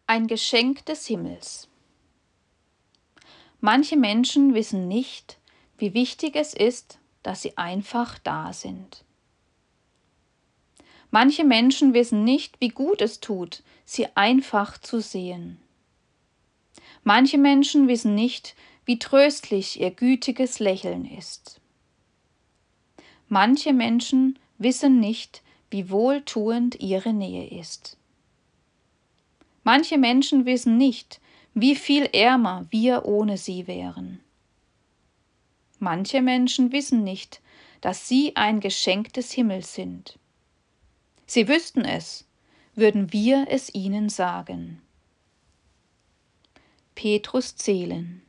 Ein Geschenk des Himmels. Manche Menschen wissen nicht, wie wichtig es ist, dass sie einfach da sind. Manche Menschen wissen nicht, wie gut es tut, sie einfach zu sehen. Manche Menschen wissen nicht, wie tröstlich ihr gütiges Lächeln ist. Manche Menschen wissen nicht, wie wohltuend ihre Nähe ist. Manche Menschen wissen nicht, wie viel ärmer wir ohne sie wären. Manche Menschen wissen nicht, dass sie ein Geschenk des Himmels sind. Sie wüssten es, würden wir es ihnen sagen. Petrus Zehlen.